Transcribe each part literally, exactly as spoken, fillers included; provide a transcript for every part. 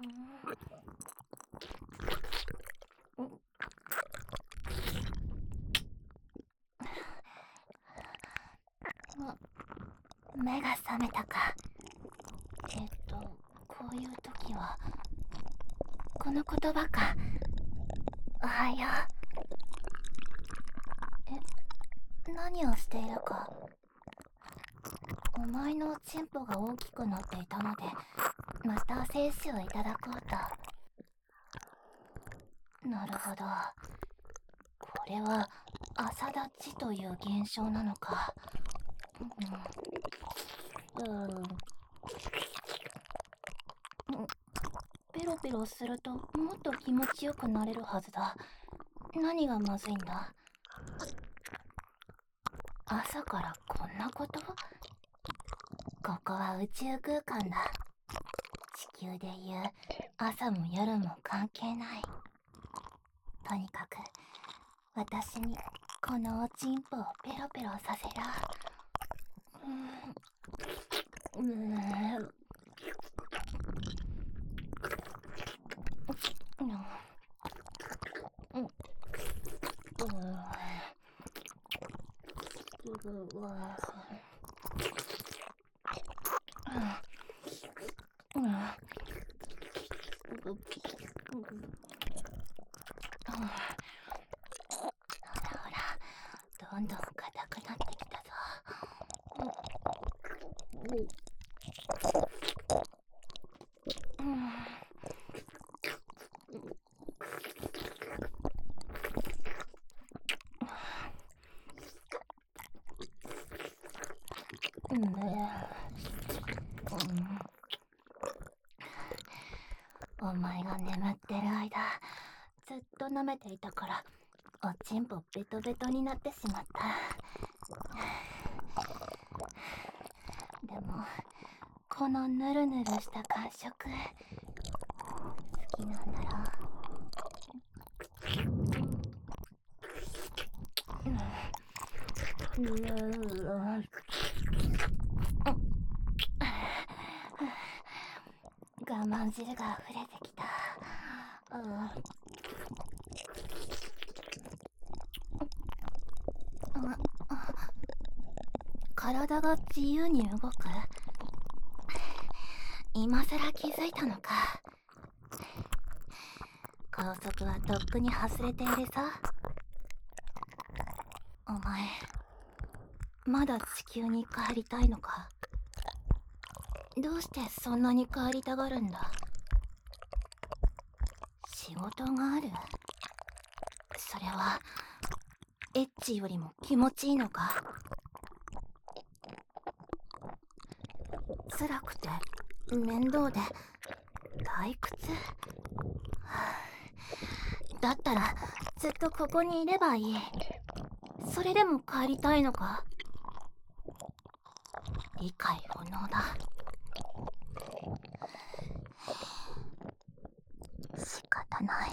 目が覚めたか。えっとこういう時はこの言葉か。おはよう。え、何をしているか。お前のチンポが大きくなっていたので、また精子をいただこうと。なるほど。これは朝立ちという現象なのか。うん、うん、ペロペロするともっと気持ちよくなれるはずだ。何がまずいんだ。朝からこんなこと。ここは宇宙空間だ。地球でいう朝も夜も関係ない。とにかく私にこのおちんぽをペロペロさせろ。うーん、うーん、ほら、どんどん硬くなってきたぞ。うん、うん、お前が眠ってる間、ずっと舐めていたからおちんぽベトベトになってしまった。でもこのヌルヌルした感触好きなんだろう。うん、我慢汁が溢れてきた。うん、体が自由に動く。今さら気づいたのか。高速はとっくに外れているさ。お前まだ地球に帰りたいのか。どうしてそんなに帰りたがるんだ。仕事がある。それはエッチよりも気持ちいいのか。辛くて面倒で退屈。だったらずっとここにいればいい。それでも帰りたいのか。理解不能だ。仕方ない。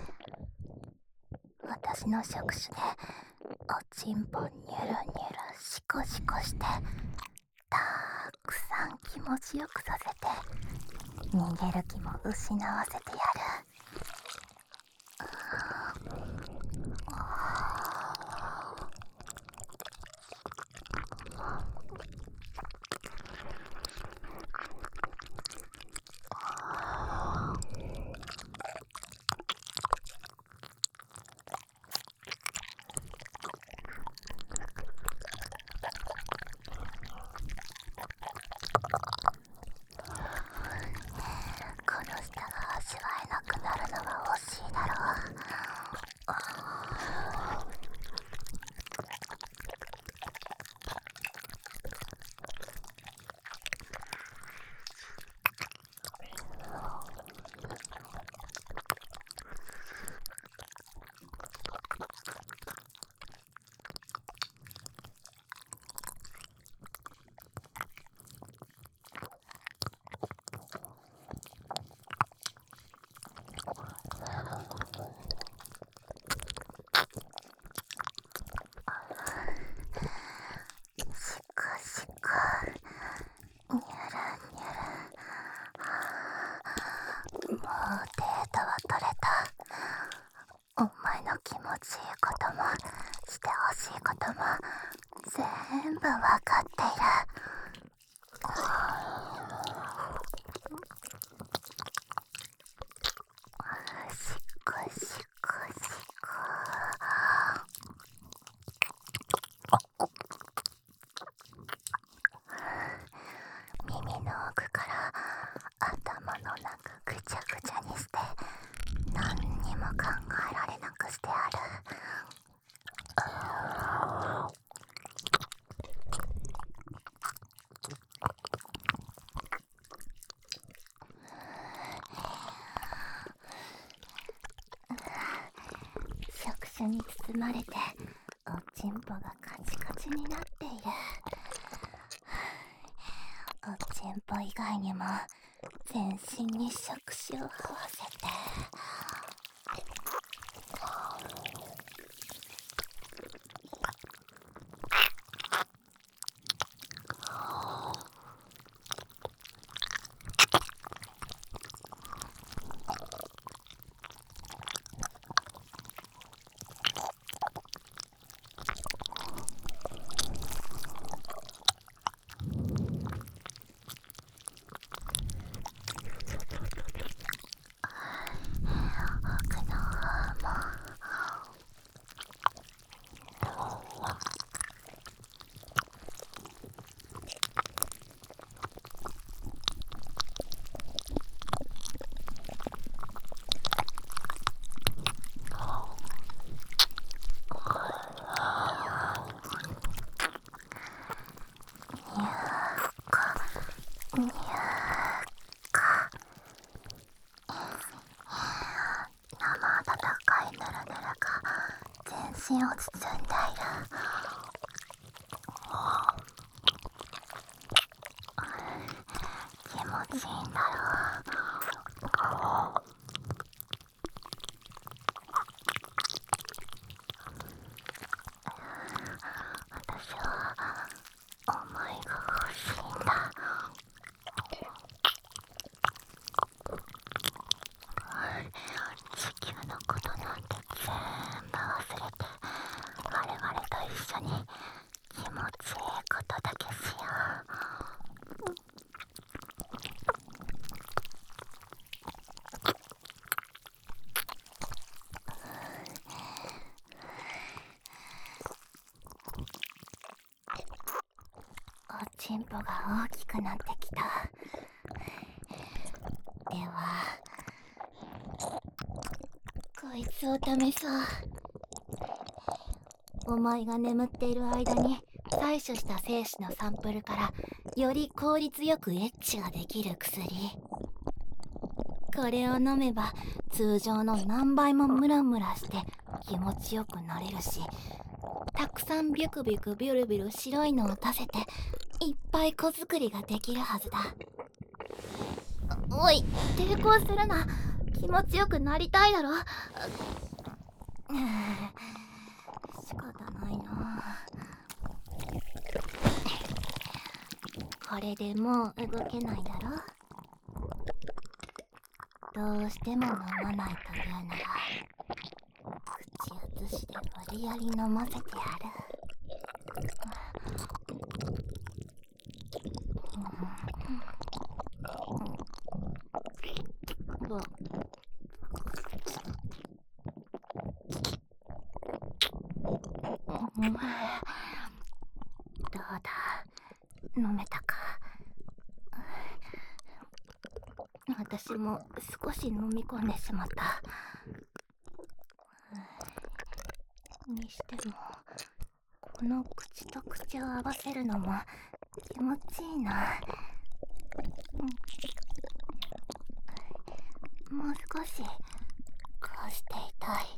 私の触手でおちんぽニュルニュルシコシコしてたくさん気持ちよくさせて逃げる気も失わせてやる。この舌が味わえなくなほしいことも全部わかっている。しこしこしこ。耳の奥から頭の中ぐちゃぐちゃにして何にも考えられなくしてある。触手に包まれておちんぽがカチカチになっている。おちんぽ以外にも全身に触手を合わせて奥の方もにゅーか生温かいヌルヌルが全身を包んでいる。気持ちいいんだろう。私はお前が欲しいんだ。地球のことなんて全部忘れて我々と一緒に気持ちいいことだけしよう。おちんぽが大きくなってきた。ではこいつを試そう。お前が眠っている間に採取した精子のサンプルからより効率よくエッチができる薬。これを飲めば通常の何倍もムラムラして気持ちよくなれるし、たくさんビュクビュクビュルビュル白いのを出せていっぱい子作りができるはずだ。おい、抵抗するな。気持ちよくなりたいだろ。仕方ないな。これでもう動けないだろ。どうしても飲まないというなら口移しで無理やり飲ませてやる。どうだ、飲めたか。私も少し飲み込んでしまった。にしてもこの口と口を合わせるのも気持ちいいな。もう少しこうしていたい。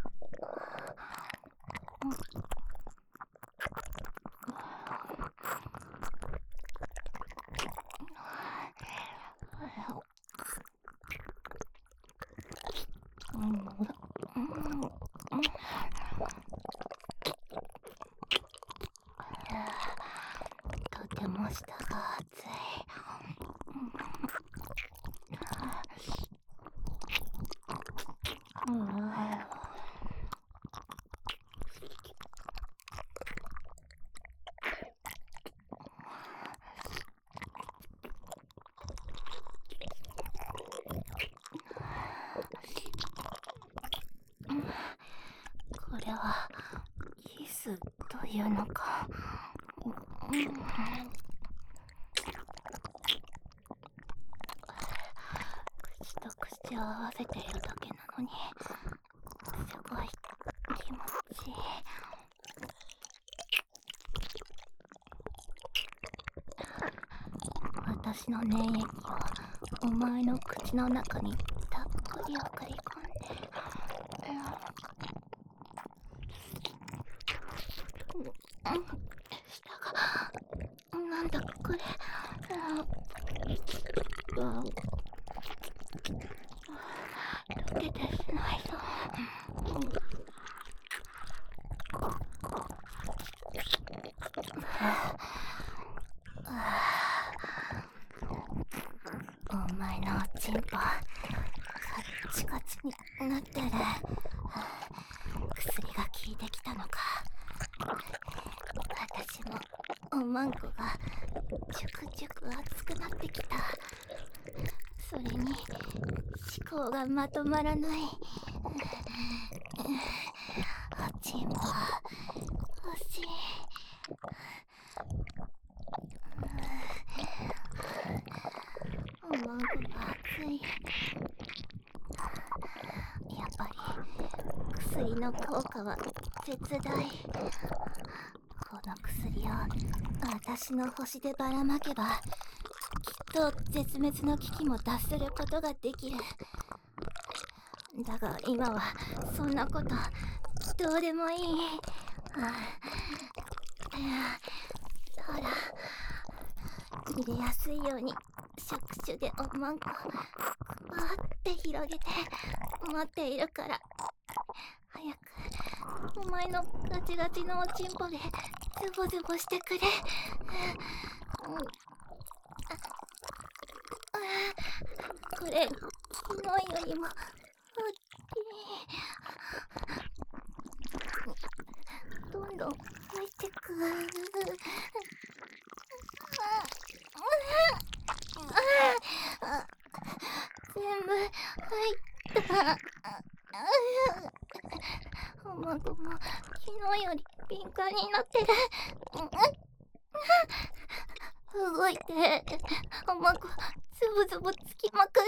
とても下が熱い。 スというのか。うん、口と口を合わせているだけなのにすごい気持ちいい。私の粘液をお前の口の中にたっぷり送り込んで、うん、舌がなんだこれ、うん、溶けてしまいそう。お前のおちんぽカッチカチになってる。薬が効いてきたのか。私もおまんこがちゅくちゅく熱くなってきた。それに思考がまとまらない。おちんぽ欲しい。おまんこが熱い。やっぱり薬の効果は絶大。この薬を私の星でばらまけばきっと絶滅の危機も脱することができる。だが今はそんなことどうでもいい。はあ、ほら入れやすいように触手でおまんこバーって広げて待っているから、早くお前のガチガチのおちんぽでズボズボしてくれ。うん、これ昨日よりも大きい。どんどん増えてく。全部入った。おまんこも昨日より敏感になってる。動いておまんこズボズボつきまくって。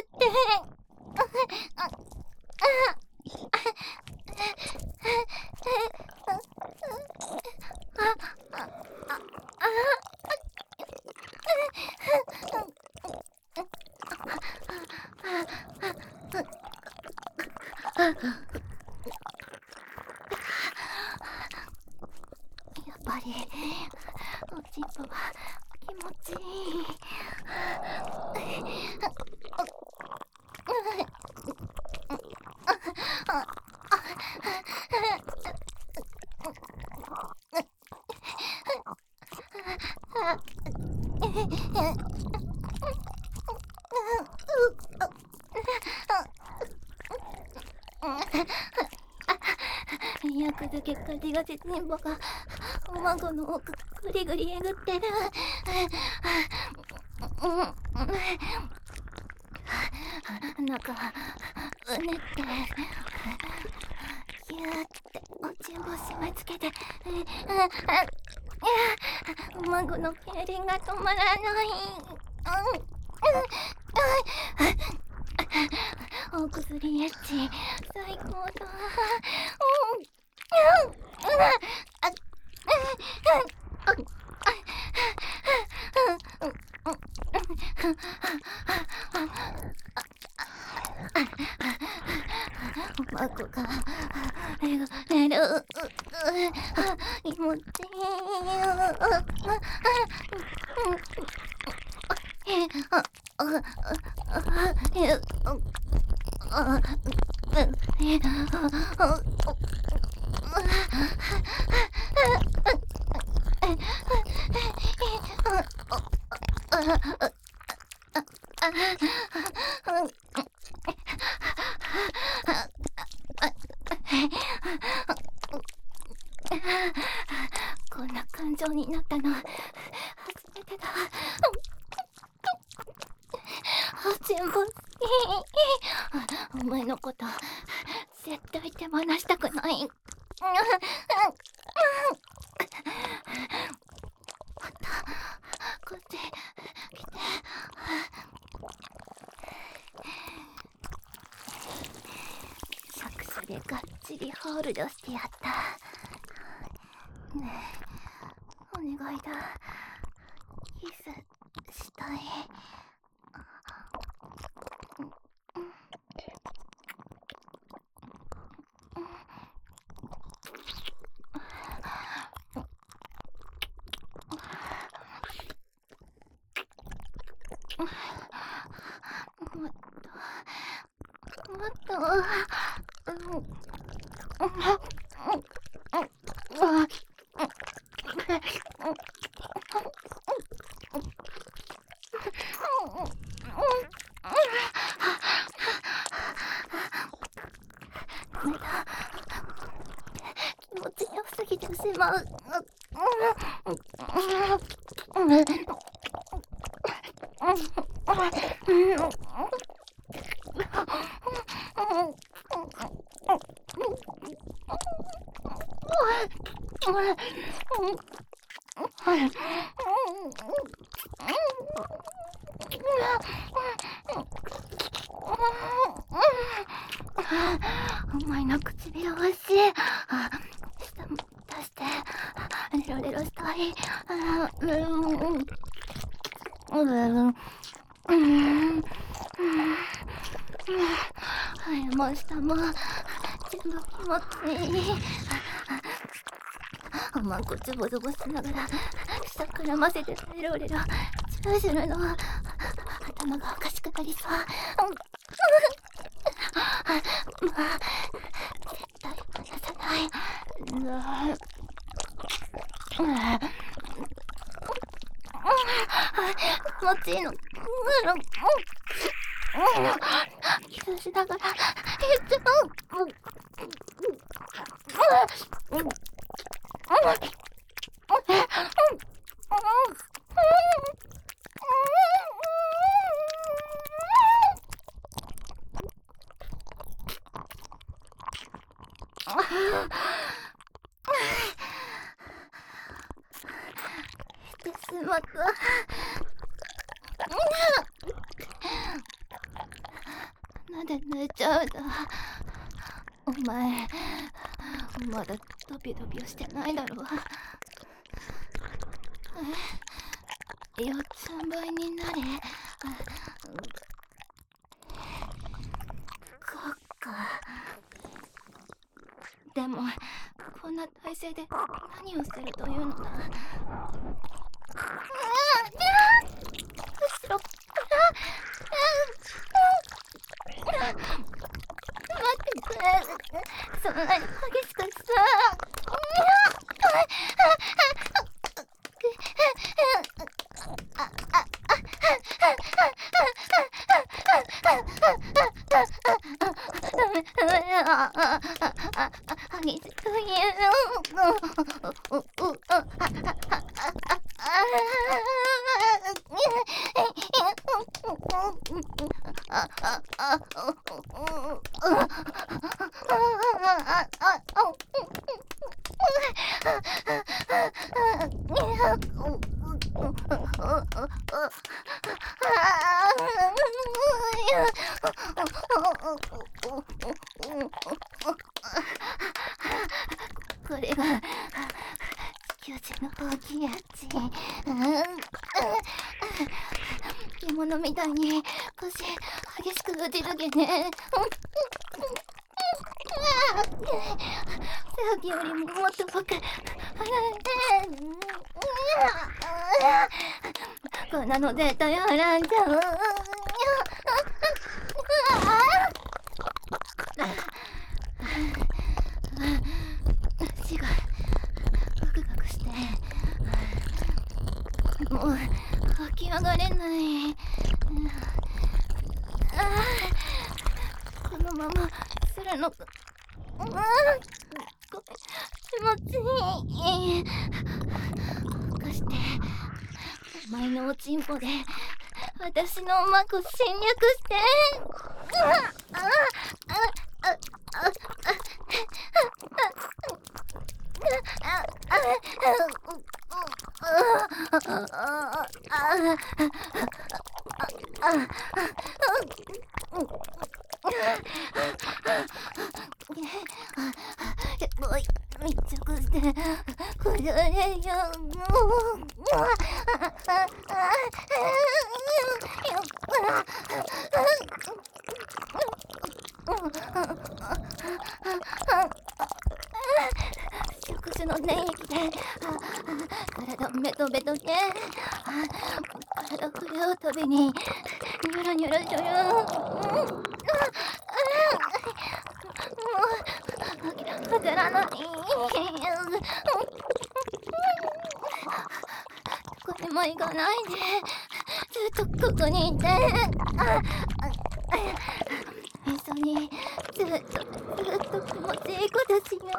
やっぱりおちんぽは気持ちいい。薬漬けガチガチちんぽがおまんこの奥ぐりぐりえぐってる。中うねってギューっておちんぽ締め付けて、おまんこの痙攣が止まらない。お薬エッチ最高だ。おまんこが寝る寝る。気持ちいい。こんな感情になったの初めてだ。おちんぽ好き。お前のこと絶対手放したくない。 でがっちりホールドしてやった。ねえ、お願いだ。キスしたい。もっともっと。ダメだ、気持ちよすぎてしまう。お前の唇おいしい。舌も出してレロレロしたい。うんうんうん肺も舌も全部気持ちいい。おまんこつぼつぼしながら舌くらませてレロレロチューするの。頭がおかしくなりそう。まあ絶対離さない。気持ちいいの。キスしながら言っちゃう。してしまった。なんで寝ちゃうんだ。お前まだドビドビをしてないだろう。よっつんばいになれ。こっか。でもこんな体勢で何をするというのだ。後ろから待ってくれ。そんなに激しくさ。激しく言これが地球人の大きいやつ。獣みたいに腰激しく打ちるげね。さっきよりももっと僕こんなの絶対洗んじゃう。足がガクガクしてもう起き上がれない。このままするのか。気持ちいい。かしてお前のおちんぽで私のおまこ侵略してもう密着してくれよ。食事の粘液で体をベトベトで体震えうたびにニョロニョロしょよ。わからない。どこにも行かないでずっとここにいて、一緒にずっとずっと気持ちいいことしよ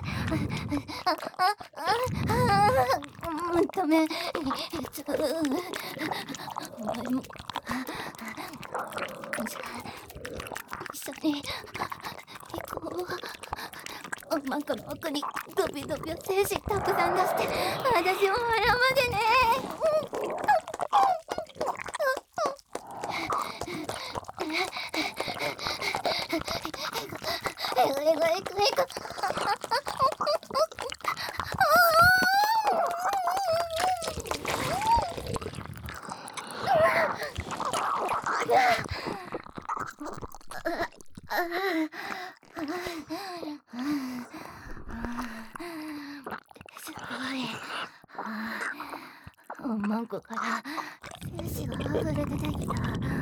う。ダメ、ちょお前もじゃあ一緒に行こう。おまんこの奥にドビドビを精子たくさん出して私を笑わでね。えぐえぐえぐえぐ。すごい。おまんこから精子が溢れ出てきた。